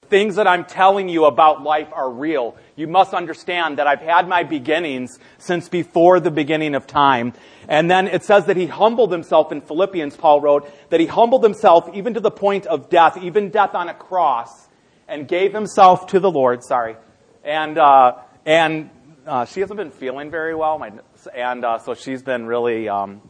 things that I'm telling you about life are real. You must understand that I've had my beginnings since before the beginning of time. And then it says that he humbled himself in Philippians, Paul wrote, that he humbled himself even to the point of death, even death on a cross, and gave himself to the Lord, And she hasn't been feeling very well, so she's been really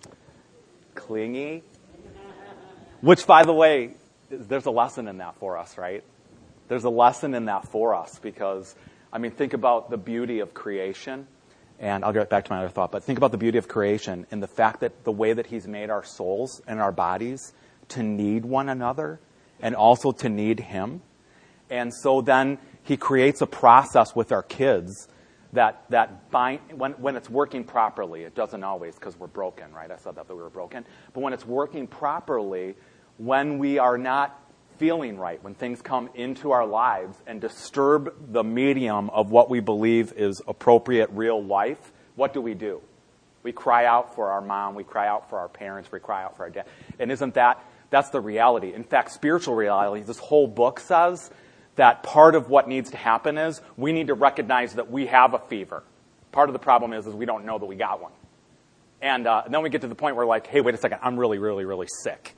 clingy. Which, by the way, there's a lesson in that for us, right? There's a lesson in that for us because, think about the beauty of creation. And I'll get back to my other thought, but think about the beauty of creation and the fact that the way that he's made our souls and our bodies to need one another and also to need him. And so then he creates a process with our kids that bind, when it's working properly, it doesn't always because we're broken, right? I said that we were broken. But when it's working properly, when we are not feeling right, when things come into our lives and disturb the medium of what we believe is appropriate real life, what do? We cry out for our mom, we cry out for our parents, we cry out for our dad. And that's the reality. In fact, spiritual reality, this whole book says that part of what needs to happen is we need to recognize that we have a fever. Part of the problem is we don't know that we got one. And then we get to the point where hey, wait a second, I'm really, really, really sick.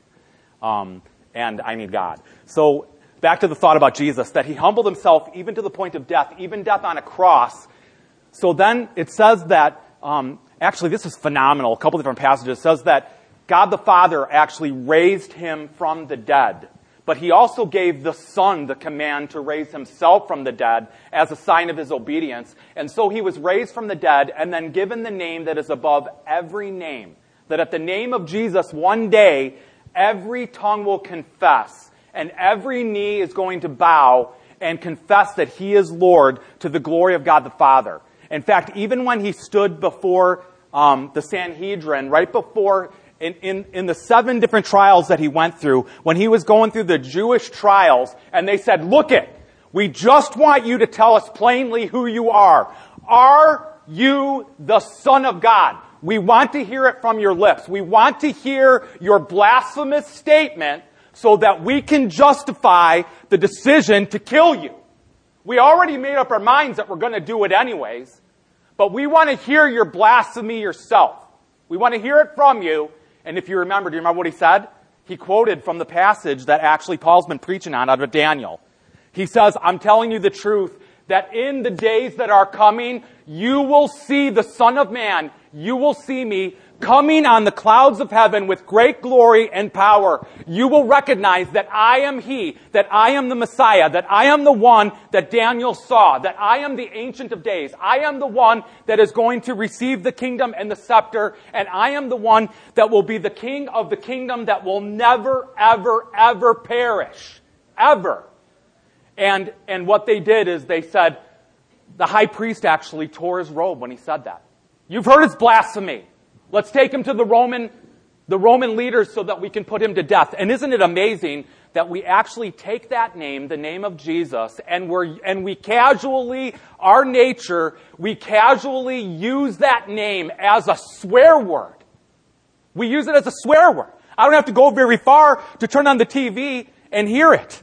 And I need God. So back to the thought about Jesus, that he humbled himself even to the point of death, even death on a cross. So then it says that, actually this is phenomenal, a couple different passages. It says that God the Father actually raised him from the dead. But he also gave the Son the command to raise himself from the dead as a sign of his obedience. And so he was raised from the dead and then given the name that is above every name. That at the name of Jesus one day, every tongue will confess, and every knee is going to bow and confess that he is Lord to the glory of God the Father. In fact, even when he stood before the Sanhedrin, right before, in the 7 different trials that he went through, when he was going through the Jewish trials, and they said, look it, we just want you to tell us plainly who you are. Are you the Son of God? We want to hear it from your lips. We want to hear your blasphemous statement so that we can justify the decision to kill you. We already made up our minds that we're going to do it anyways, but we want to hear your blasphemy yourself. We want to hear it from you. And if you remember, do you remember what he said? He quoted from the passage that actually Paul's been preaching on out of Daniel. He says, I'm telling you the truth, that in the days that are coming, you will see the Son of Man, you will see me coming on the clouds of heaven with great glory and power. You will recognize that I am he, that I am the Messiah, that I am the one that Daniel saw, that I am the Ancient of Days. I am the one that is going to receive the kingdom and the scepter, and I am the one that will be the king of the kingdom that will never, ever, ever perish. Ever. And what they did is they said, the high priest actually tore his robe when he said that. You've heard his blasphemy. Let's take him to the Roman leaders so that we can put him to death. And isn't it amazing that we actually take that name, the name of Jesus, and we casually, our nature, we casually use that name as a swear word. We use it as a swear word. I don't have to go very far to turn on the TV and hear it.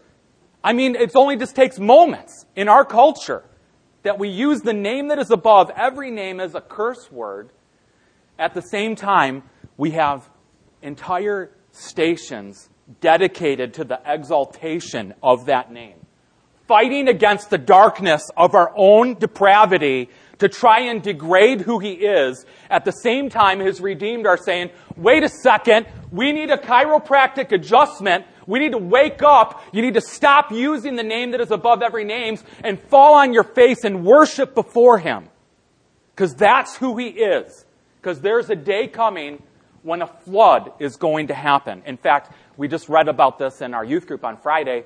It only just takes moments in our culture that we use the name that is above every name as a curse word. At the same time, we have entire stations dedicated to the exaltation of that name, fighting against the darkness of our own depravity to try and degrade who he is. At the same time, his redeemed are saying, wait a second, we need a chiropractic adjustment. We need to wake up. You need to stop using the name that is above every name and fall on your face and worship before him. Because that's who he is. Because there's a day coming when a flood is going to happen. In fact, we just read about this in our youth group on Friday,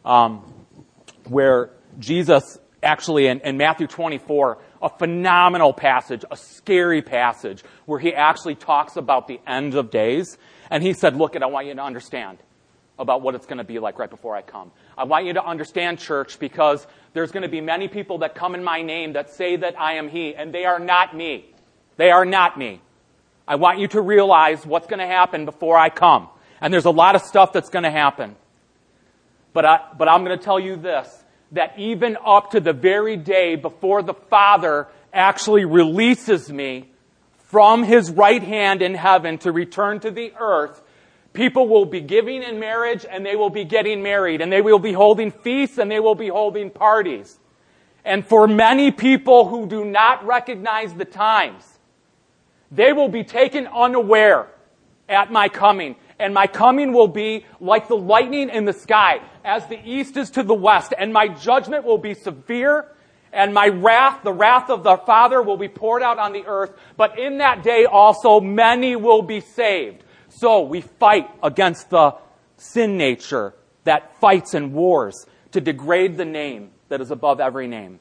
where Jesus actually in Matthew 24, a phenomenal passage, a scary passage, where he actually talks about the end of days. And he said, look, I want you to understand about what it's going to be like right before I come. I want you to understand, church, because there's going to be many people that come in my name that say that I am he, and they are not me. They are not me. I want you to realize what's going to happen before I come. And there's a lot of stuff that's going to happen. But I'm going to tell you this, that even up to the very day before the Father actually releases me from his right hand in heaven to return to the earth, people will be giving in marriage and they will be getting married and they will be holding feasts and they will be holding parties. And for many people who do not recognize the times, they will be taken unaware at my coming. And my coming will be like the lightning in the sky, as the east is to the west. And my judgment will be severe, and my wrath, the wrath of the Father, will be poured out on the earth. But in that day also, many will be saved. So we fight against the sin nature that fights and wars to degrade the name that is above every name.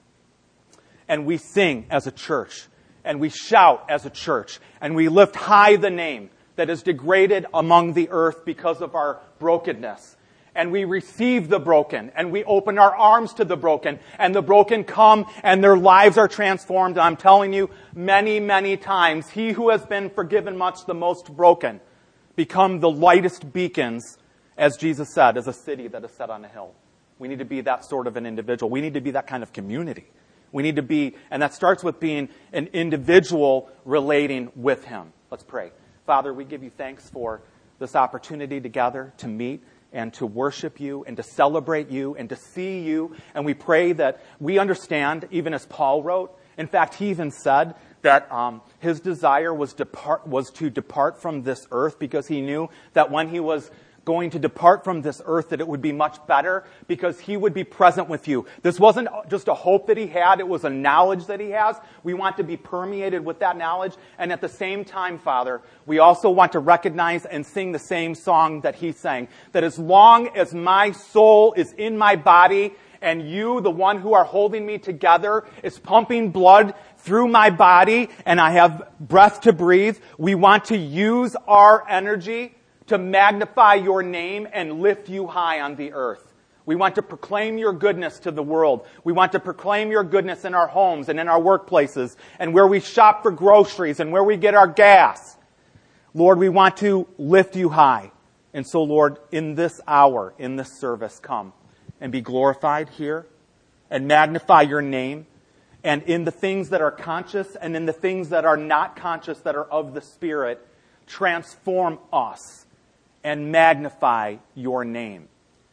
And we sing as a church, and we shout as a church, and we lift high the name that is degraded among the earth because of our brokenness. And we receive the broken, and we open our arms to the broken, and the broken come, and their lives are transformed. I'm telling you, many, many times, he who has been forgiven much, the most broken, become the lightest beacons, as Jesus said, as a city that is set on a hill. We need to be that sort of an individual. We need to be that kind of community. We need to be, and that starts with being an individual relating with him. Let's pray. Father, we give you thanks for this opportunity together to meet and to worship you and to celebrate you and to see you. And we pray that we understand, even as Paul wrote. In fact, he even said that his desire was to depart from this earth because he knew that when he was going to depart from this earth, that it would be much better because he would be present with you. This wasn't just a hope that he had, it was a knowledge that he has. We want to be permeated with that knowledge. And at the same time, Father, we also want to recognize and sing the same song that he sang, that as long as my soul is in my body and you, the one who are holding me together, is pumping blood through my body and I have breath to breathe, we want to use our energy to magnify your name and lift you high on the earth. We want to proclaim your goodness to the world. We want to proclaim your goodness in our homes and in our workplaces and where we shop for groceries and where we get our gas. Lord, we want to lift you high. And so, Lord, in this hour, in this service, come and be glorified here and magnify your name. And in the things that are conscious and in the things that are not conscious that are of the Spirit, transform us and magnify your name,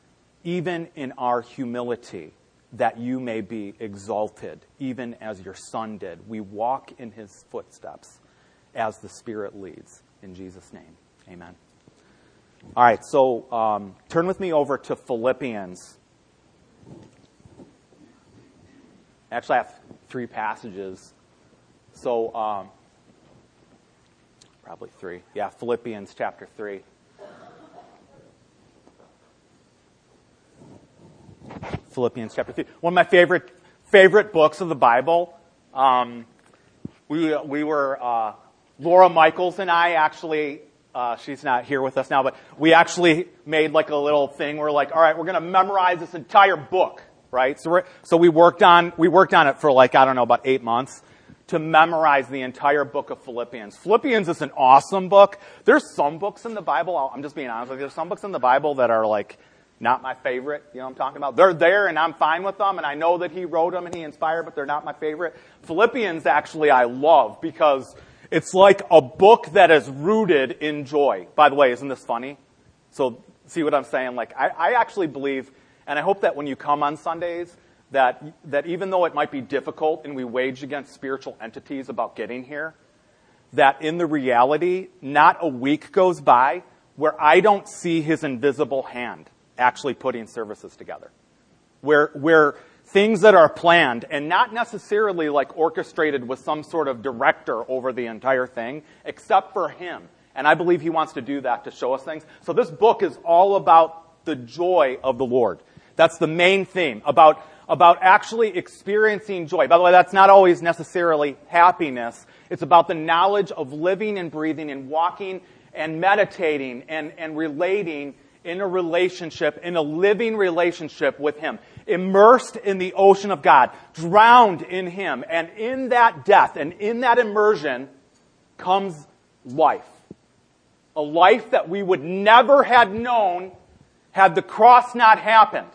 even in our humility, that you may be exalted, even as your Son did. We walk in his footsteps as the Spirit leads. In Jesus' name, amen. All right, so turn with me over to Philippians. Actually, I have 3 passages. So, probably 3. Yeah, Philippians chapter 3. Philippians chapter 3. One of my favorite books of the Bible. We were Laura Michaels and I actually, she's not here with us now, but we actually made like a little thing. We're like, all right, we're going to memorize this entire book, right? So we worked on it for like, I don't know, about 8 months to memorize the entire book of Philippians. Philippians is an awesome book. There's some books in the Bible, I'm just being honest with you, there's some books in the Bible that are like, not my favorite, you know what I'm talking about? They're there and I'm fine with them and I know that he wrote them and he inspired, but they're not my favorite. Philippians actually I love because it's like a book that is rooted in joy. By the way, isn't this funny? So see what I'm saying? Like I actually believe, and I hope that when you come on Sundays, that even though it might be difficult and we wage against spiritual entities about getting here, that in the reality, not a week goes by where I don't see his invisible hand actually putting services together. Where things that are planned and not necessarily like orchestrated with some sort of director over the entire thing, except for him. And I believe he wants to do that to show us things. So this book is all about the joy of the Lord. That's the main theme, about actually experiencing joy. By the way, that's not always necessarily happiness. It's about the knowledge of living and breathing and walking and meditating and relating in a relationship, in a living relationship with him, immersed in the ocean of God, drowned in him. And in that death and in that immersion comes life. A life that we would never have known had the cross not happened.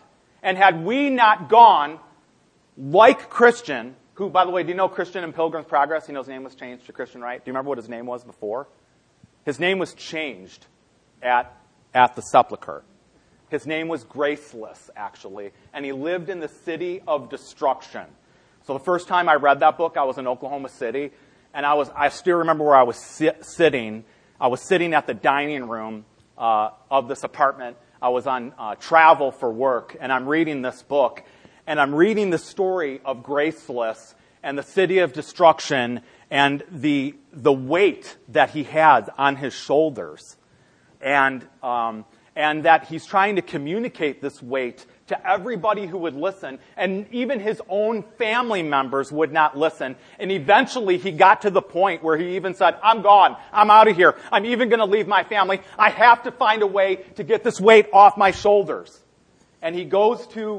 And had we not gone like Christian, who, by the way, do you know Christian in Pilgrim's Progress? He knows his name was changed to Christian, right? Do you remember what his name was before? His name was changed at the sepulcher. His name was Graceless, actually, and he lived in the city of destruction. So the first time I read that book, I was in Oklahoma City, and I still remember where I was sitting. I was sitting at the dining room of this apartment. I was on travel for work, and I'm reading this book, and I'm reading the story of Graceless and the city of destruction and the weight that he had on his shoulders, and that he's trying to communicate this weight to everybody who would listen, and even his own family members would not listen. And eventually he got to the point where he even said, I'm gone. I'm out of here. I'm even going to leave my family. I have to find a way to get this weight off my shoulders. And he goes to,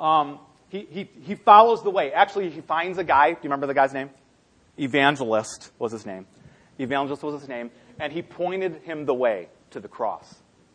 he follows the way. Actually, he finds a guy. Do you remember the guy's name? Evangelist was his name. Evangelist was his name. And he pointed him the way to the cross.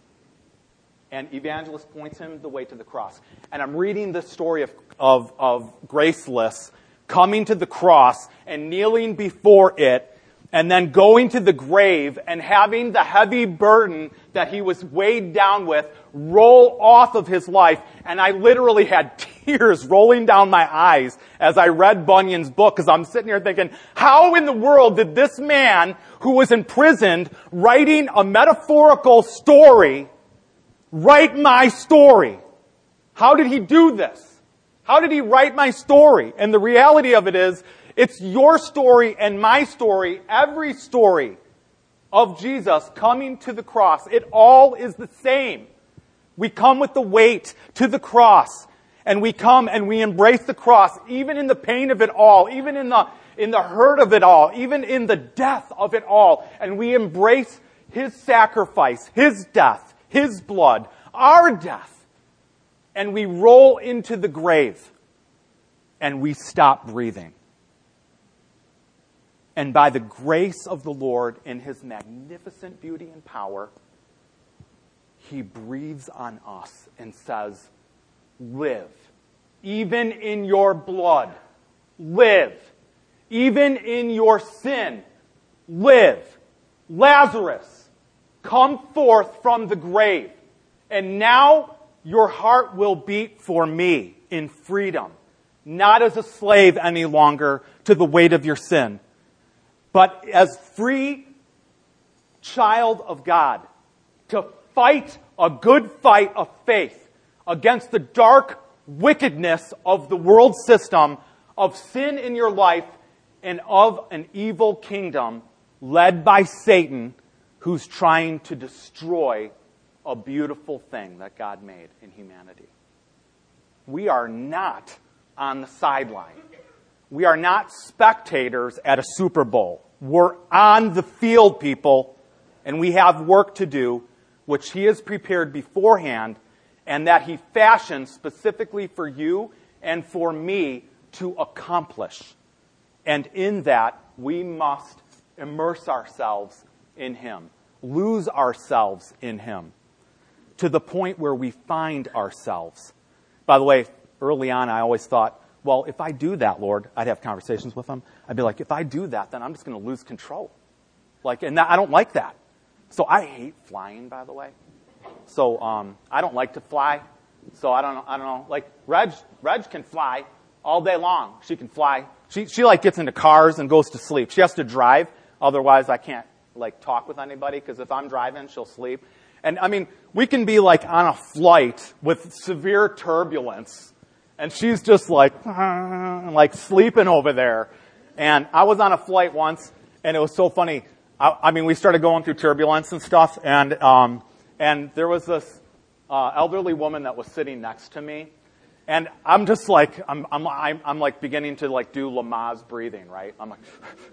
And Evangelist points him the way to the cross. And I'm reading the story of Graceless coming to the cross and kneeling before it, and then going to the grave and having the heavy burden that he was weighed down with roll off of his life. And I literally had tears rolling down my eyes as I read Bunyan's book, because I'm sitting here thinking, how in the world did this man who was imprisoned writing a metaphorical story write my story? How did he do this? How did he write my story? And the reality of it is, it's your story and my story, every story of Jesus coming to the cross. It all is the same. We come with the weight to the cross, and we come and we embrace the cross, even in the pain of it all, even in the hurt of it all, even in the death of it all. And we embrace his sacrifice, his death, his blood, our death. And we roll into the grave and we stop breathing. And by the grace of the Lord in his magnificent beauty and power, he breathes on us and says, live. Even in your blood, live. Even in your sin, live. Lazarus, come forth from the grave. And now your heart will beat for me in freedom, not as a slave any longer to the weight of your sin, but as free child of God, to fight a good fight of faith against the dark wickedness of the world system, of sin in your life, and of an evil kingdom led by Satan, who's trying to destroy a beautiful thing that God made in humanity. We are not on the sideline. We are not spectators at a Super Bowl. We're on the field, people, and we have work to do, which he has prepared beforehand, and that he fashioned specifically for you and for me to accomplish. And in that, we must immerse ourselves in him, lose ourselves in him, to the point where we find ourselves. By the way, early on, I always thought, well, if I do that, Lord, I'd have conversations with him. I'd be like, if I do that, then I'm just going to lose control. I don't like that. So I hate flying, by the way. So I don't like to fly. So I don't know. Like Reg can fly all day long. She can fly. She gets into cars and goes to sleep. She has to drive. Otherwise, I can't talk with anybody, because if I'm driving, she'll sleep. And I mean, we can be on a flight with severe turbulence, and she's just sleeping over there. And I was on a flight once, and it was so funny. I mean, we started going through turbulence and stuff, and there was this elderly woman that was sitting next to me, and I'm just I'm beginning to do Lamaze breathing, right? I'm like,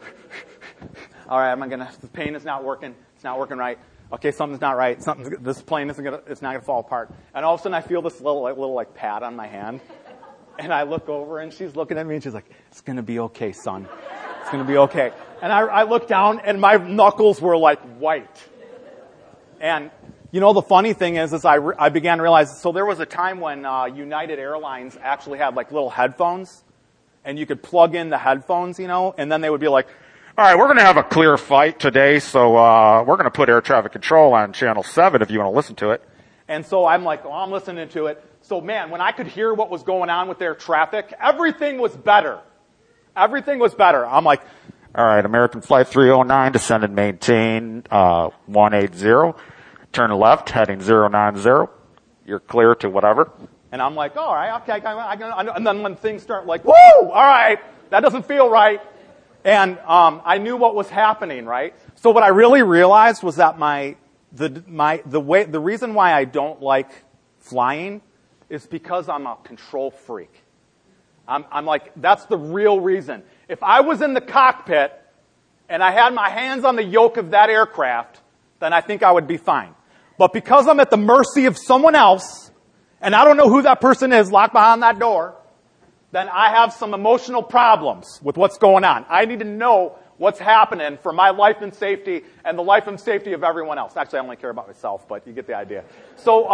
all right, the pain is not working. It's not working right. Okay, something's not right. This plane it's not gonna fall apart. And all of a sudden I feel this little pad on my hand. And I look over and she's looking at me and she's like, it's gonna be okay, son. It's gonna be okay. And I look down and my knuckles were white. And, You know, the funny thing is I began to realize, so there was a time when United Airlines actually had like little headphones, and you could plug in the headphones, you know, and then they would be like, all right, we're going to have a clear flight today, so we're going to put air traffic control on channel 7 if you want to listen to it. And so I'm like, oh, I'm listening to it. So man, when I could hear what was going on with their traffic, everything was better. Everything was better. I'm like, all right, American Flight 309, descend and maintain 180. Turn left, heading 090. You're clear to whatever. And I'm like, all right, okay. And then when things start like, whoa, all right, that doesn't feel right. And I knew what was happening, right? So what I really realized was that the reason why I don't like flying is because I'm a control freak. I'm like, that's the real reason. If I was in the cockpit and I had my hands on the yoke of that aircraft, then I think I would be fine. But because I'm at the mercy of someone else, and I don't know who that person is locked behind that door, then I have some emotional problems with what's going on. I need to know what's happening for my life and safety and the life and safety of everyone else. Actually, I only care about myself, but you get the idea. So,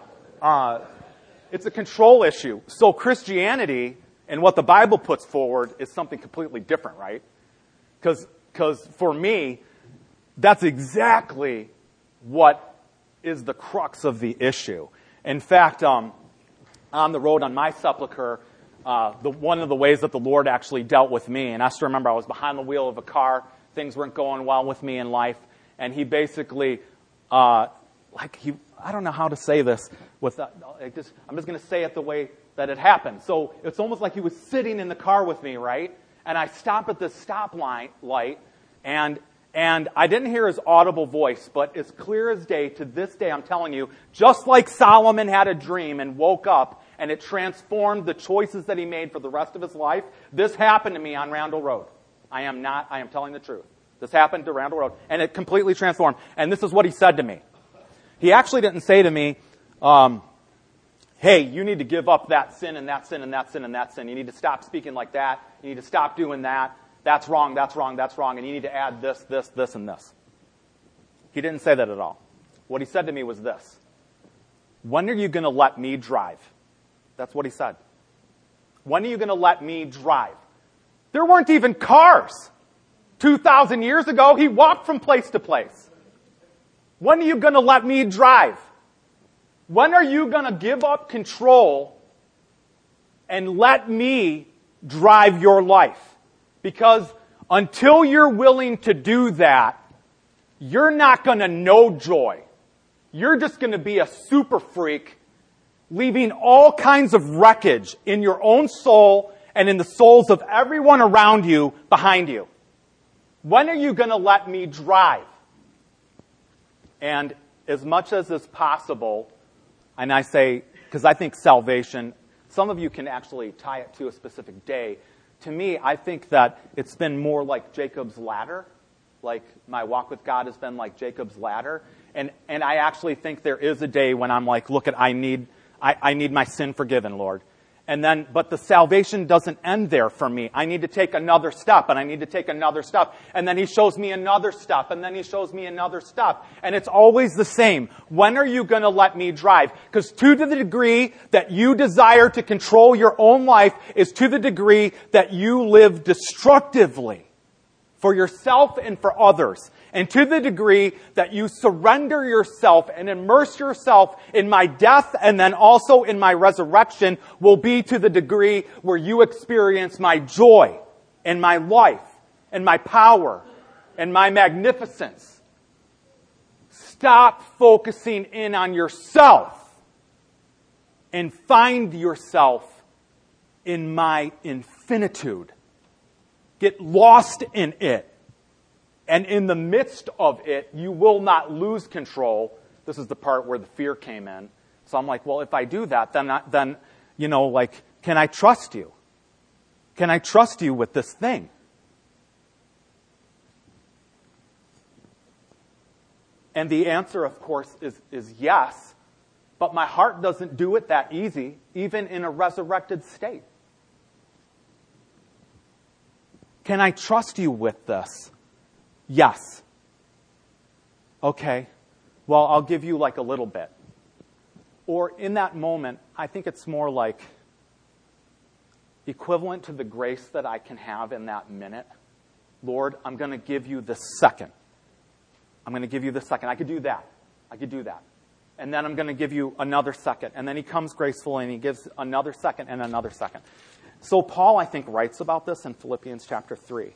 it's a control issue. So Christianity and what the Bible puts forward is something completely different, right? Because for me, that's exactly what is the crux of the issue. In fact, on the road on my sepulcher, one of the ways that the Lord actually dealt with me, and I still remember I was behind the wheel of a car, things weren't going well with me in life, and he basically, I don't know how to say this, I'm just going to say it the way that it happened. So it's almost like he was sitting in the car with me, right? And I stop at this stop light, and I didn't hear his audible voice, but as clear as day, to this day, I'm telling you, just like Solomon had a dream and woke up and it transformed the choices that he made for the rest of his life, this happened to me on Randall Road. I am telling the truth. This happened to Randall Road, and it completely transformed. And this is what he said to me. He actually didn't say to me, hey, you need to give up that sin and that sin and that sin and that sin. You need to stop speaking like that. You need to stop doing that. That's wrong, that's wrong, that's wrong, and you need to add this, this, this, and this. He didn't say that at all. What he said to me was this: when are you going to let me drive? That's what he said. When are you going to let me drive? There weren't even cars. 2,000 years ago, he walked from place to place. When are you going to let me drive? When are you going to give up control and let me drive your life? Because until you're willing to do that, you're not going to know joy. You're just going to be a super freak, leaving all kinds of wreckage in your own soul and in the souls of everyone around you behind you. When are you going to let me drive? And as much as is possible, and I say, because I think salvation, some of you can actually tie it to a specific day. To me, I think that it's been more like Jacob's ladder. Like my walk with God has been like Jacob's ladder. And I actually think there is a day when I'm like, look, I need my sin forgiven, Lord. And then, but the salvation doesn't end there for me. I need to take another step, and I need to take another step. And then he shows me another step, and then he shows me another step. And it's always the same. When are you going to let me drive? Because to the degree that you desire to control your own life is to the degree that you live destructively for yourself and for others. And to the degree that you surrender yourself and immerse yourself in my death and then also in my resurrection will be to the degree where you experience my joy and my life and my power and my magnificence. Stop focusing in on yourself and find yourself in my infinitude. Get lost in it. And in the midst of it, you will not lose control. This is the part where the fear came in. So I'm like, well, if I do that, then can I trust you? Can I trust you with this thing? And the answer, of course, is yes. But my heart doesn't do it that easy, even in a resurrected state. Can I trust you with this? Yes. Okay. well, I'll give you like a little bit. Or in that moment, I think it's more like equivalent to the grace that I can have in that minute. Lord, I'm going to give you the second. I'm going to give you the second. I could do that. I could do that. And then I'm going to give you another second. And then he comes gracefully and he gives another second and another second. So Paul, I think, writes about this in Philippians chapter 3.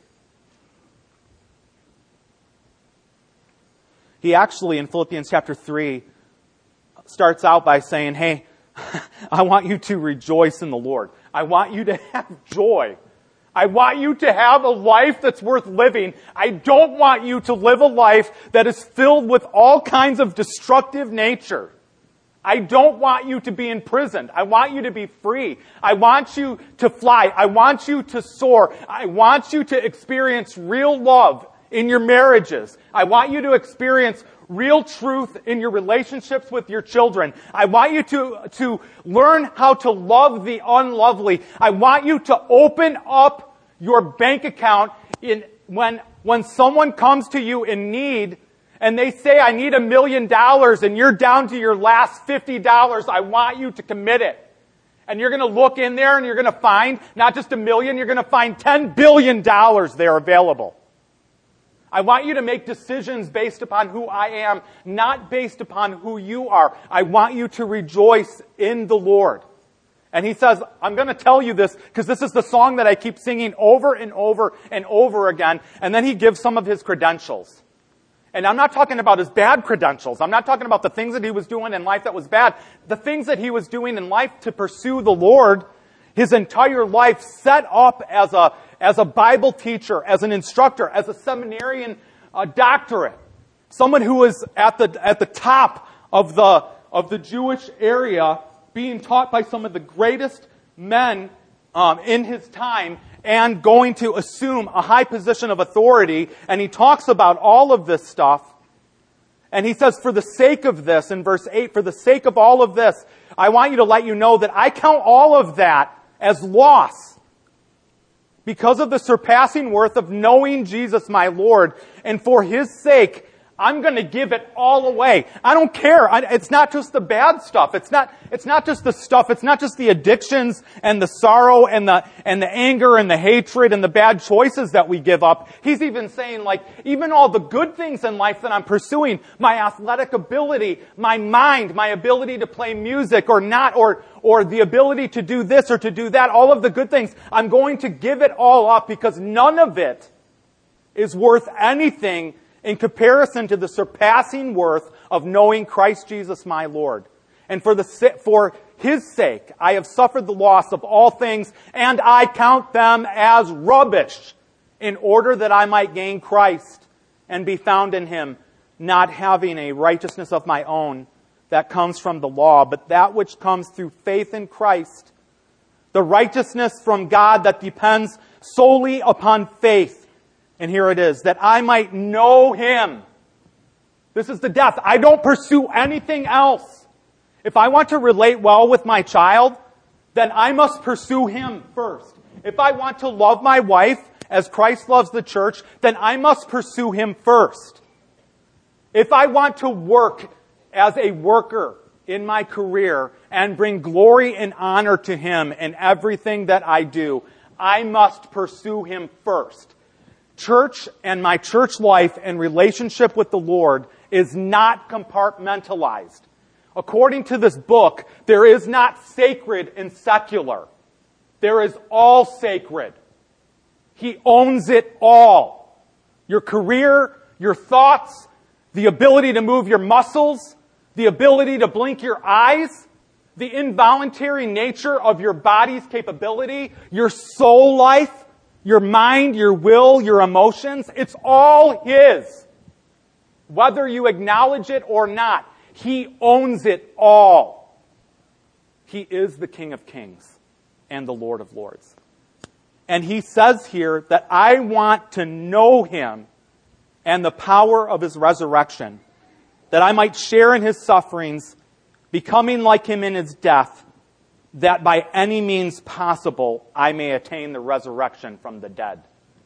He actually, in Philippians chapter 3, starts out by saying, hey, I want you to rejoice in the Lord. I want you to have joy. I want you to have a life that's worth living. I don't want you to live a life that is filled with all kinds of destructive nature. I don't want you to be imprisoned. I want you to be free. I want you to fly. I want you to soar. I want you to experience real love in your marriages. I want you to experience real truth in your relationships with your children. I want you to learn how to love the unlovely. I want you to open up your bank account when someone comes to you in need and they say, I need $1 million, and you're down to your last $50, I want you to commit it. And you're going to look in there and you're going to find not just $1 million, you're going to find $10 billion there available. I want you to make decisions based upon who I am, not based upon who you are. I want you to rejoice in the Lord. And he says, I'm going to tell you this because this is the song that I keep singing over and over and over again. And then he gives some of his credentials. And I'm not talking about his bad credentials. I'm not talking about the things that he was doing in life that was bad. The things that he was doing in life to pursue the Lord, his entire life set up as a Bible teacher, as an instructor, as a seminarian doctorate. Someone who was at the top of the Jewish area, being taught by some of the greatest men in his time, and going to assume a high position of authority. And he talks about all of this stuff. And he says, for the sake of this, in verse 8, for the sake of all of this, I want you to let you know that I count all of that as loss because of the surpassing worth of knowing Jesus my Lord. And for His sake, I'm going to give it all away. I don't care. It's not just the bad stuff. It's not just the stuff. It's not just the addictions and the sorrow and the anger and the hatred and the bad choices that we give up. He's even saying, like, even all the good things in life that I'm pursuing, my athletic ability, my mind, my ability to play music or not, or the ability to do this or to do that, all of the good things, I'm going to give it all up because none of it is worth anything in comparison to the surpassing worth of knowing Christ Jesus my Lord. And for His sake, I have suffered the loss of all things, and I count them as rubbish, in order that I might gain Christ and be found in Him, not having a righteousness of my own that comes from the law, but that which comes through faith in Christ, the righteousness from God that depends solely upon faith. And here it is, that I might know Him. This is the depth. I don't pursue anything else. If I want to relate well with my child, then I must pursue Him first. If I want to love my wife as Christ loves the church, then I must pursue Him first. If I want to work as a worker in my career and bring glory and honor to Him in everything that I do, I must pursue Him first. Church and my church life and relationship with the Lord is not compartmentalized. According to this book, there is not sacred and secular. There is all sacred. He owns it all. Your career, your thoughts, the ability to move your muscles, the ability to blink your eyes, the involuntary nature of your body's capability, your soul life, your mind, your will, your emotions, it's all His. Whether you acknowledge it or not, He owns it all. He is the King of Kings and the Lord of Lords. And He says here that I want to know Him and the power of His resurrection, that I might share in His sufferings, becoming like Him in His death, that by any means possible I may attain the resurrection from the dead.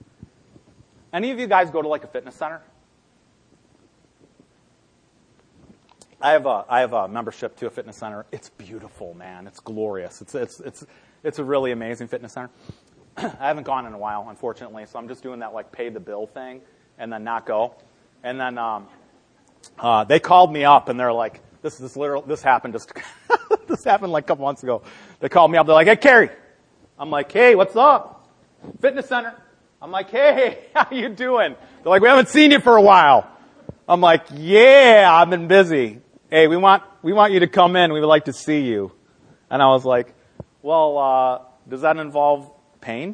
Any of you guys go to like a fitness center? I have a membership to a fitness center. It's beautiful, man. It's glorious. It's a really amazing fitness center. I haven't gone in a while, unfortunately, so I'm just doing that like pay the bill thing and then not go. And then they called me up and they're like, this happened this happened like a couple months ago. They called me up. They're like, hey, Carrie. I'm like, hey, what's up? Fitness center. I'm like, hey, how you doing? They're like, we haven't seen you for a while. I'm like, yeah, I've been busy. Hey, we want you to come in. We would like to see you. And I was like, well, does that involve pain?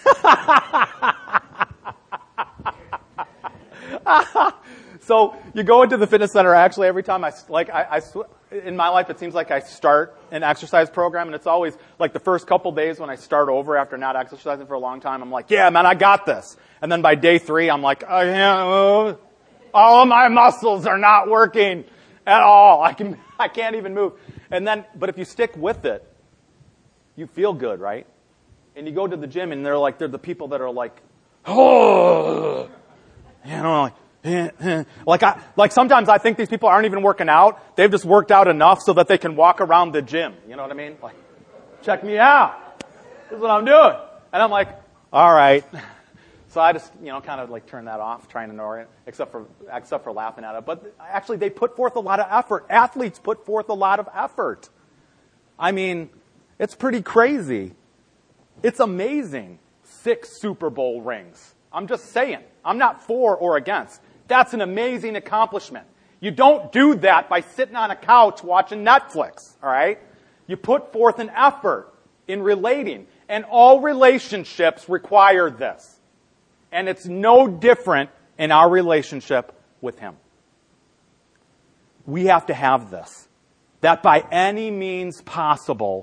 So you go into the fitness center. Actually, every time in my life, it seems like I start an exercise program, and it's always like the first couple days when I start over after not exercising for a long time. I'm like, yeah, man, I got this. And then by day 3, I'm like, all of my muscles are not working at all. I can't even move. But if you stick with it, you feel good, right? And you go to the gym, and they're the people that are like, oh, like sometimes I think these people aren't even working out. They've just worked out enough so that they can walk around the gym. You know what I mean? Like, check me out. This is what I'm doing. And I'm like, all right. So I just, kind of like turn that off, trying to ignore it, except for laughing at it. But actually, they put forth a lot of effort. Athletes put forth a lot of effort. I mean, it's pretty crazy. It's amazing. 6 Super Bowl rings. I'm just saying. I'm not for or against. That's an amazing accomplishment. You don't do that by sitting on a couch watching Netflix, all right? You put forth an effort in relating. And all relationships require this. And it's no different in our relationship with Him. We have to have this. That by any means possible,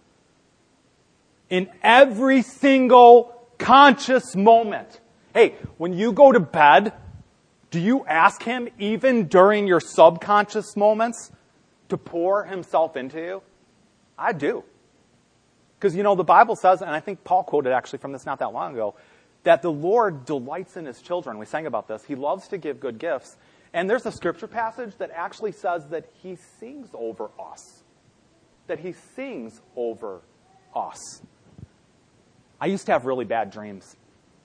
in every single conscious moment. Hey, when you go to bed, do you ask Him, even during your subconscious moments, to pour Himself into you? I do. Because, the Bible says, and I think Paul quoted actually from this not that long ago, that the Lord delights in His children. We sang about this. He loves to give good gifts. And there's a scripture passage that actually says that He sings over us. That He sings over us. I used to have really bad dreams.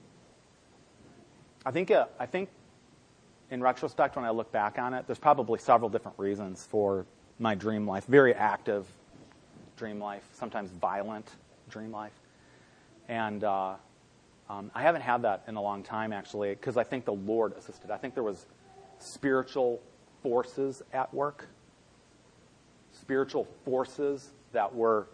I think in retrospect, when I look back on it, there's probably several different reasons for my dream life. Very active dream life, sometimes violent dream life. And I haven't had that in a long time, actually, because I think the Lord assisted. I think there was spiritual forces at work. Spiritual forces that were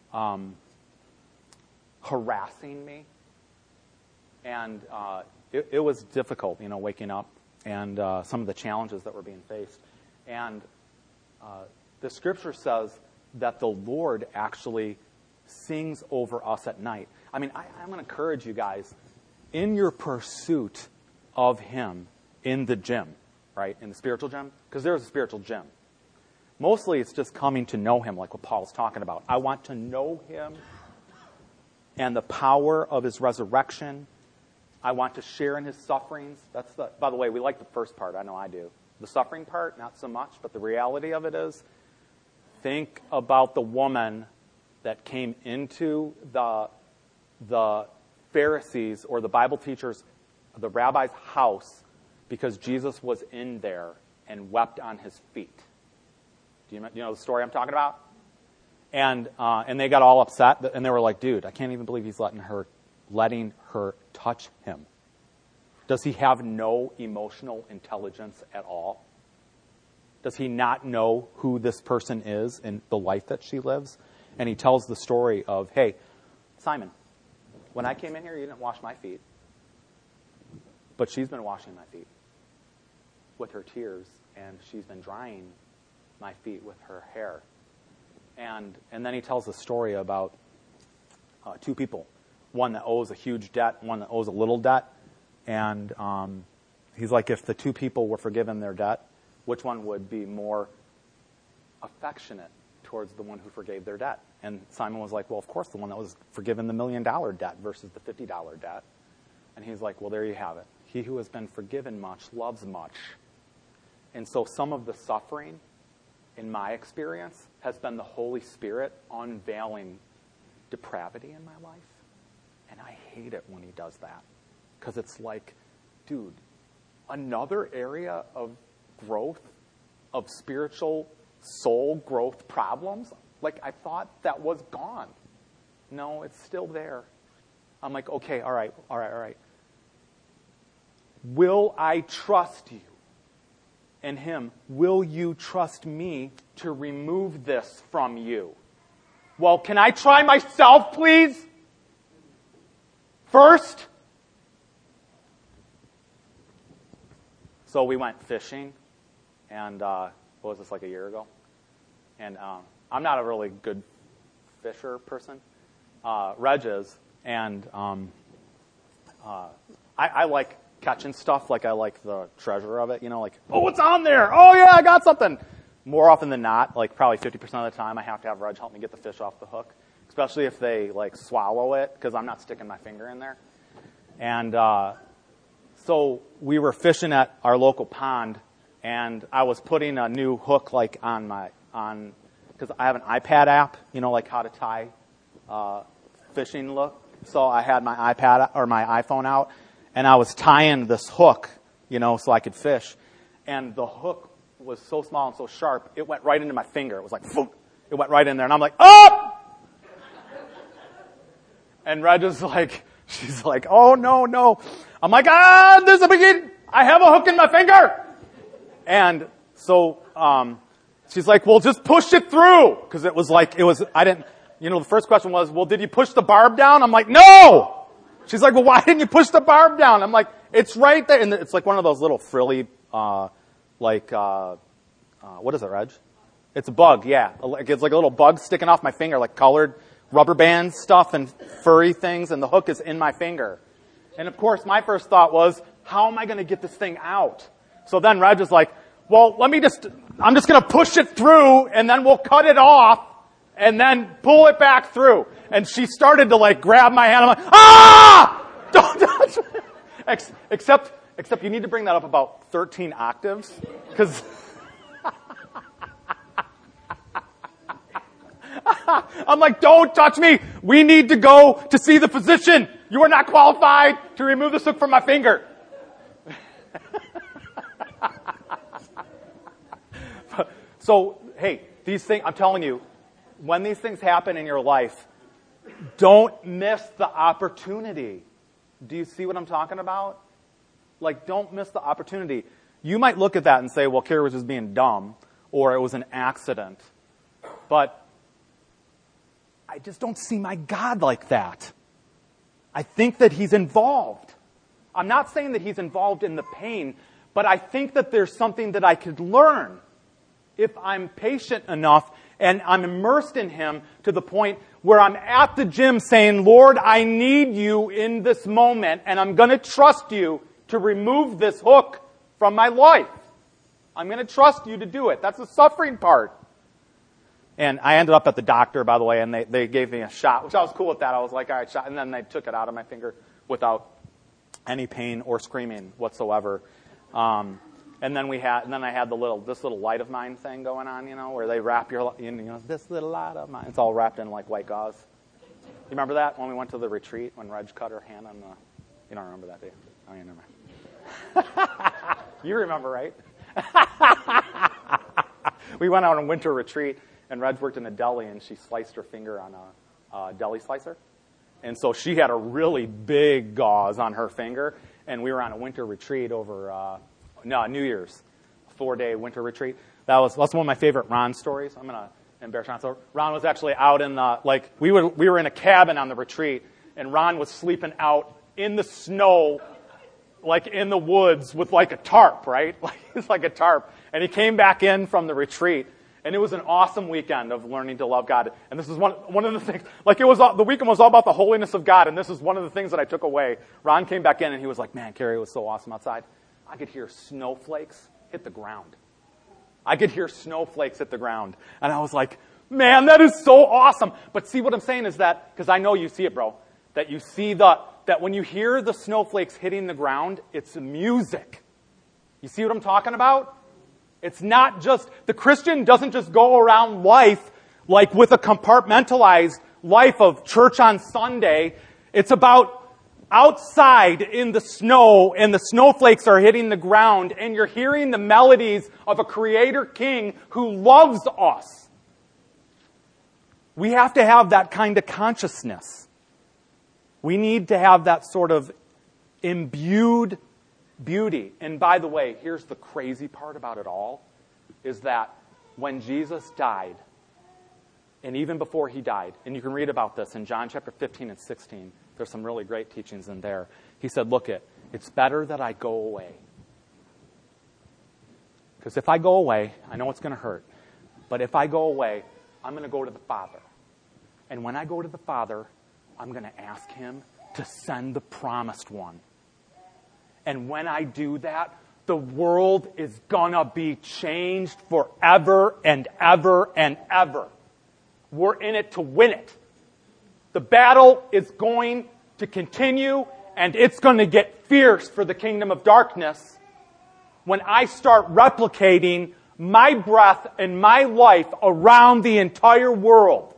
harassing me. And it was difficult, waking up and some of the challenges that were being faced. And the scripture says that the Lord actually sings over us at night. I mean, I'm going to encourage you guys, in your pursuit of Him in the gym, right, in the spiritual gym, because there's a spiritual gym. Mostly it's just coming to know Him, like what Paul's talking about. I want to know Him and the power of His resurrection. I want to share in His sufferings. By the way, we like the first part. I know I do. The suffering part, not so much, but the reality of it is, think about the woman that came into the Pharisees or the Bible teachers, the rabbi's house, because Jesus was in there and wept on His feet. Do you know the story I'm talking about? And they got all upset, and they were like, dude, I can't even believe he's letting her touch him. Does he have no emotional intelligence at all? Does he not know who this person is and the life that she lives? And he tells the story of, hey, Simon, when I came in here, you didn't wash my feet. But she's been washing my feet with her tears, and she's been drying my feet with her hair. And then he tells a story about 2 people, one that owes a huge debt, one that owes a little debt. And he's like, if the 2 people were forgiven their debt, which one would be more affectionate towards the one who forgave their debt? And Simon was like, well, of course, the one that was forgiven the $1 million debt versus the $50 debt. And he's like, well, there you have it. He who has been forgiven much loves much. And so some of the suffering in my experience, has been the Holy Spirit unveiling depravity in my life. And I hate it when he does that. Because it's like, dude, another area of growth, of spiritual soul growth problems? Like, I thought that was gone. No, it's still there. I'm like, okay, all right. Will I trust you? And him, will you trust me to remove this from you? Well, can I try myself, please? First? So we went fishing, and what was this, like a year ago? And I'm not a really good fisher person. Reg is, and I like catching stuff, like I like the treasure of it, like, oh, what's on there? Oh, yeah, I got something. More often than not, like probably 50% of the time, I have to have Reg help me get the fish off the hook, especially if they, like, swallow it, because I'm not sticking my finger in there. And so we were fishing at our local pond, and I was putting a new hook, like, because I have an iPad app, like how to tie fishing look. So I had my iPad or my iPhone out, and I was tying this hook, so I could fish. And the hook was so small and so sharp, it went right into my finger. It was like, boom, it went right in there. And I'm like, oh! And Reg is like, she's like, oh, no. I'm like, there's a biggie. I have a hook in my finger. And so she's like, well, just push it through. Because the first question was, well, did you push the barb down? I'm like, no! She's like, well, why didn't you push the barb down? I'm like, it's right there. And it's like one of those little frilly, what is it, Reg? It's a bug, yeah. It's like a little bug sticking off my finger, like colored rubber band stuff and furry things, and the hook is in my finger. And of course, my first thought was, how am I going to get this thing out? So then Reg is like, well, I'm just going to push it through, and then we'll cut it off, and then pull it back through. And she started to, like, grab my hand. I'm like, ah! Don't touch me. Except you need to bring that up about 13 octaves. Because I'm like, don't touch me. We need to go to see the physician. You are not qualified to remove this hook from my finger. So, hey, these things, I'm telling you, when these things happen in your life, don't miss the opportunity. Do you see what I'm talking about? Like, don't miss the opportunity. You might look at that and say, well, Carrie was just being dumb, or it was an accident. But I just don't see my God like that. I think that he's involved. I'm not saying that he's involved in the pain, but I think that there's something that I could learn if I'm patient enough and I'm immersed in him to the point where I'm at the gym saying, Lord, I need you in this moment, and I'm going to trust you to remove this hook from my life. I'm going to trust you to do it. That's the suffering part. And I ended up at the doctor, by the way, and they gave me a shot, which I was cool with that. I was like, all right, shot. And then they took it out of my finger without any pain or screaming whatsoever. And then I had this little light of mine thing going on, where they wrap this little light of mine. It's all wrapped in like white gauze. You remember that when we went to the retreat when Reg cut her hand on the? You don't remember that, do you? Oh, you never. You remember, right? We went out on a winter retreat, and Reg worked in a deli, and she sliced her finger on a deli slicer, and so she had a really big gauze on her finger. And we were on a winter retreat over. New Year's, 4-day winter retreat. That's one of my favorite Ron stories. I'm going to embarrass Ron. So Ron was actually out in we were in a cabin on the retreat, and Ron was sleeping out in the snow, like in the woods with like a tarp, right? It's like a tarp. And he came back in from the retreat, and it was an awesome weekend of learning to love God. And this is one of the things, the weekend was all about the holiness of God, and this is one of the things that I took away. Ron came back in, and he was like, man, Carrie, it was so awesome outside. I could hear snowflakes hit the ground. And I was like, man, that is so awesome. But see, what I'm saying is that, because I know you see it, bro, that you see that when you hear the snowflakes hitting the ground, it's music. You see what I'm talking about? It's not just, the Christian doesn't just go around life like with a compartmentalized life of church on Sunday. It's about outside in the snow, and the snowflakes are hitting the ground, and you're hearing the melodies of a Creator King who loves us. We have to have that kind of consciousness. We need to have that sort of imbued beauty. And by the way, here's the crazy part about it all, is that when Jesus died, and even before he died, and you can read about this in John chapter 15 and 16, there's some really great teachings in there. He said, look, it's better that I go away. Because if I go away, I know it's going to hurt, but if I go away, I'm going to go to the Father. And when I go to the Father, I'm going to ask him to send the promised one. And when I do that, the world is going to be changed forever and ever and ever. We're in it to win it. The battle is going to continue, and it's going to get fierce for the kingdom of darkness when I start replicating my breath and my life around the entire world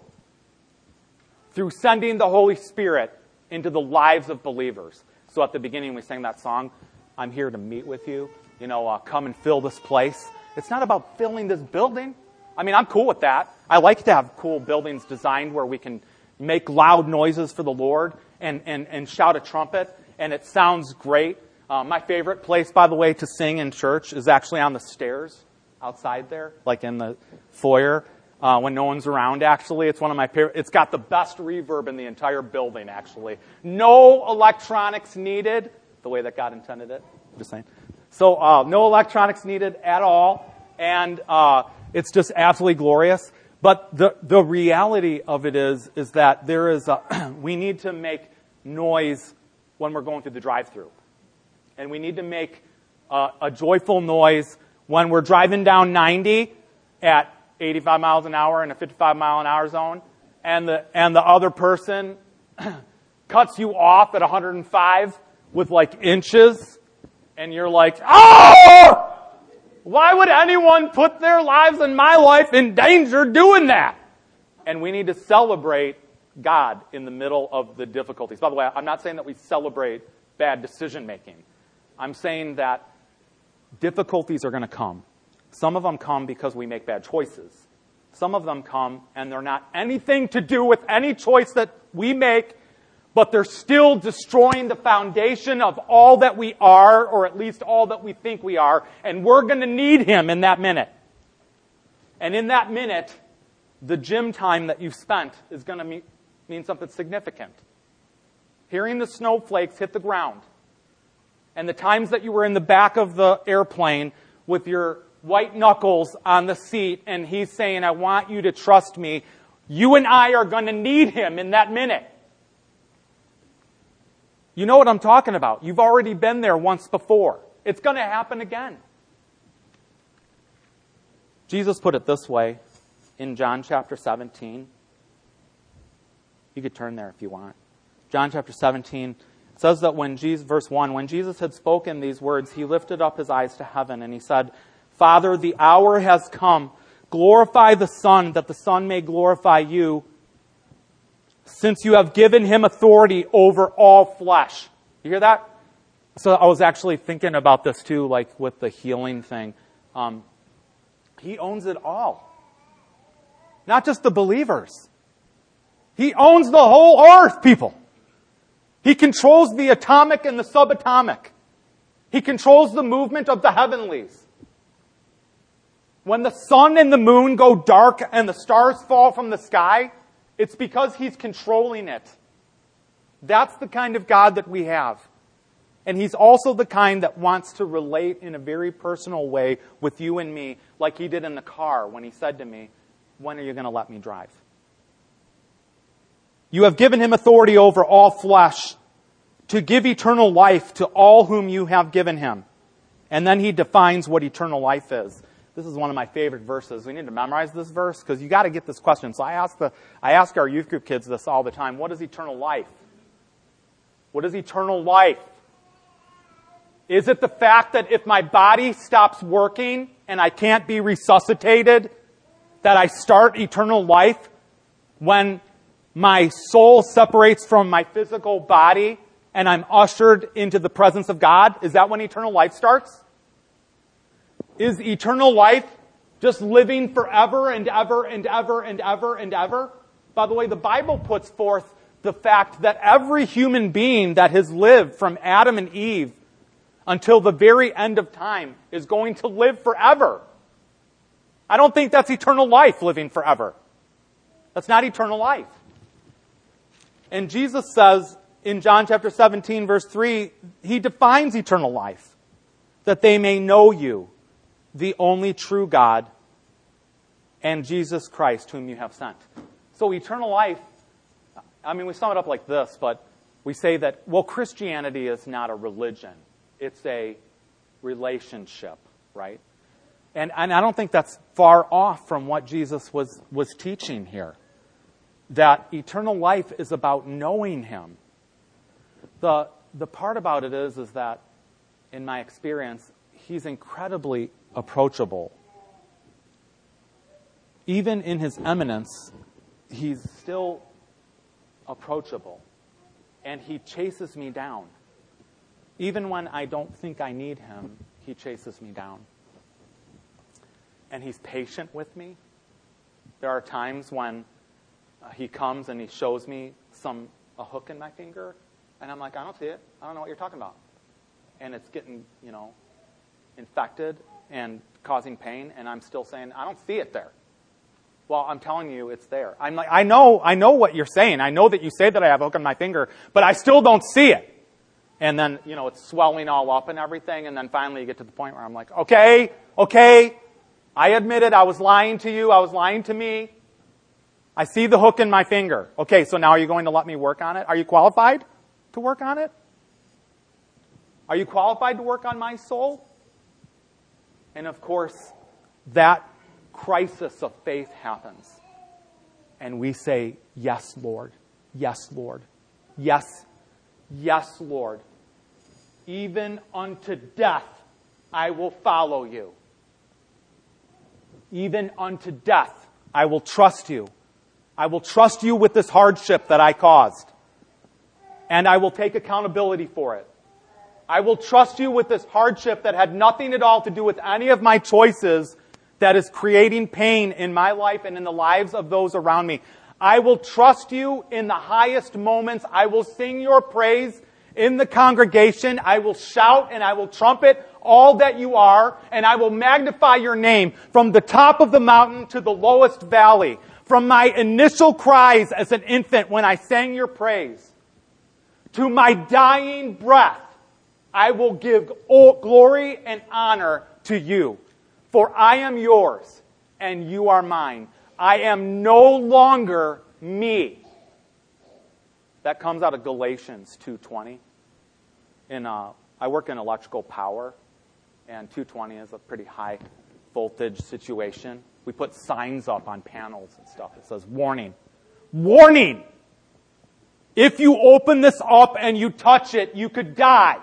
through sending the Holy Spirit into the lives of believers. So at the beginning we sang that song, I'm here to meet with you. Come and fill this place. It's not about filling this building. I mean, I'm cool with that. I like to have cool buildings designed where we can make loud noises for the Lord and shout a trumpet, and it sounds great. My favorite place, by the way, to sing in church is actually on the stairs outside there, like in the foyer, when no one's around, actually. It's one of my favorite. It's got the best reverb in the entire building, actually. No electronics needed, the way that God intended it. I'm just saying. So no electronics needed at all, and it's just absolutely glorious. But the reality of it is that there is we need to make noise when we're going through the drive-thru. And we need to make a joyful noise when we're driving down 90 at 85 miles an hour in a 55 mile an hour zone, and the other person cuts you off at 105 with like inches, and you're like, oh! Why would anyone put their lives and my life in danger doing that? And we need to celebrate God in the middle of the difficulties. By the way, I'm not saying that we celebrate bad decision making. I'm saying that difficulties are going to come. Some of them come because we make bad choices. Some of them come and they're not anything to do with any choice that we make, but they're still destroying the foundation of all that we are, or at least all that we think we are, and we're going to need him in that minute. And in that minute, the gym time that you've spent is going to mean something significant. Hearing the snowflakes hit the ground, and the times that you were in the back of the airplane with your white knuckles on the seat, and he's saying, I want you to trust me, you and I are going to need him in that minute. You know what I'm talking about. You've already been there once before. It's going to happen again. Jesus put it this way in John chapter 17. You could turn there if you want. John chapter 17 says that when Jesus, verse 1, when Jesus had spoken these words, he lifted up his eyes to heaven and he said, Father, the hour has come. Glorify the Son, that the Son may glorify you, since you have given him authority over all flesh. You hear that? So I was actually thinking about this too, like with the healing thing. He owns it all. Not just the believers. He owns the whole earth, people. He controls the atomic and the subatomic. He controls the movement of the heavenlies. When the sun and the moon go dark and the stars fall from the sky, it's because he's controlling it. That's the kind of God that we have. And he's also the kind that wants to relate in a very personal way with you and me, like he did in the car when he said to me, when are you going to let me drive? You have given him authority over all flesh to give eternal life to all whom you have given him. And then he defines what eternal life is. This is one of my favorite verses. We need to memorize this verse because you got to get this question. So I ask our youth group kids this all the time. What is eternal life? What is eternal life? Is it the fact that if my body stops working and I can't be resuscitated, that I start eternal life when my soul separates from my physical body and I'm ushered into the presence of God? Is that when eternal life starts? Is eternal life just living forever and ever and ever and ever and ever? By the way, the Bible puts forth the fact that every human being that has lived from Adam and Eve until the very end of time is going to live forever. I don't think that's eternal life, living forever. That's not eternal life. And Jesus says in John chapter 17, verse 3, he defines eternal life, that they may know you, the only true God, and Jesus Christ, whom you have sent. So eternal life, I mean, we sum it up like this, but we say that, well, Christianity is not a religion. It's a relationship, right? And I don't think that's far off from what Jesus was teaching here. That eternal life is about knowing Him. The part about it is that, in my experience, He's incredibly approachable. Even in His eminence, He's still approachable. And He chases me down. Even when I don't think I need Him, He chases me down. And He's patient with me. There are times when He comes and He shows me a hook in my finger, and I'm like, I don't see it. I don't know what you're talking about. And it's getting, infected and causing pain, and I'm still saying, I don't see it there. Well, I'm telling you, it's there. I'm like, I know what you're saying. I know that you say that I have a hook in my finger, but I still don't see it. And then, it's swelling all up and everything, and then finally you get to the point where I'm like, okay, I admit it, I was lying to you, I was lying to me. I see the hook in my finger. Okay, so now are you going to let me work on it? Are you qualified to work on it? Are you qualified to work on my soul? And of course, that crisis of faith happens. And we say, yes, Lord. Yes, Lord. Yes, yes, Lord. Even unto death I will follow you. Even unto death I will trust you. I will trust you with this hardship that I caused. And I will take accountability for it. I will trust you with this hardship that had nothing at all to do with any of my choices that is creating pain in my life and in the lives of those around me. I will trust you in the highest moments. I will sing your praise in the congregation. I will shout and I will trumpet all that you are, and I will magnify your name from the top of the mountain to the lowest valley. From my initial cries as an infant when I sang your praise to my dying breath, I will give glory and honor to you. For I am yours and you are mine. I am no longer me. That comes out of Galatians 2:20. I work in electrical power, and 220 is a pretty high voltage situation. We put signs up on panels and stuff that says, warning. Warning! If you open this up and you touch it, you could die.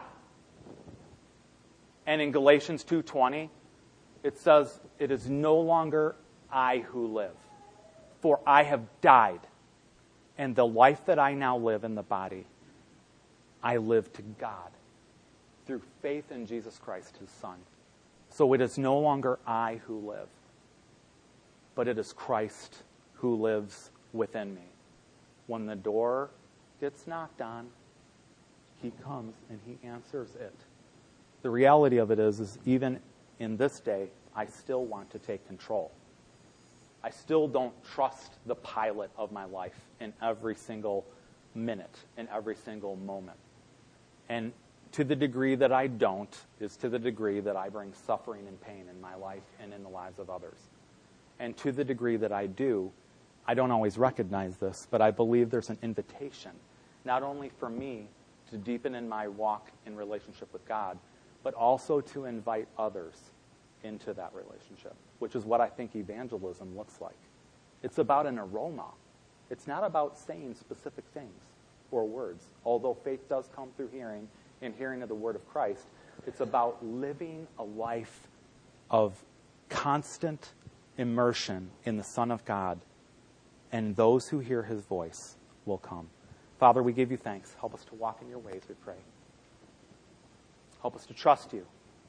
And in Galatians 2:20, it says, it is no longer I who live, for I have died. And the life that I now live in the body, I live to God through faith in Jesus Christ, His Son. So it is no longer I who live, but it is Christ who lives within me. When the door gets knocked on, He comes and He answers it. The reality of it is even in this day, I still want to take control. I still don't trust the pilot of my life in every single minute, in every single moment. And to the degree that I don't is to the degree that I bring suffering and pain in my life and in the lives of others. And to the degree that I do, I don't always recognize this, but I believe there's an invitation, not only for me to deepen in my walk in relationship with God, but also to invite others into that relationship, which is what I think evangelism looks like. It's about an aroma. It's not about saying specific things or words, although faith does come through hearing and hearing of the word of Christ. It's about living a life of constant immersion in the Son of God, and those who hear his voice will come. Father, we give you thanks. Help us to walk in your ways, we pray. Help us to trust you.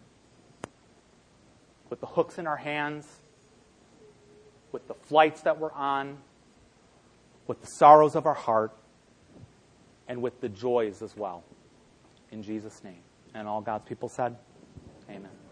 With the hooks in our hands, with the flights that we're on, with the sorrows of our heart, and with the joys as well. In Jesus' name. And all God's people said, amen.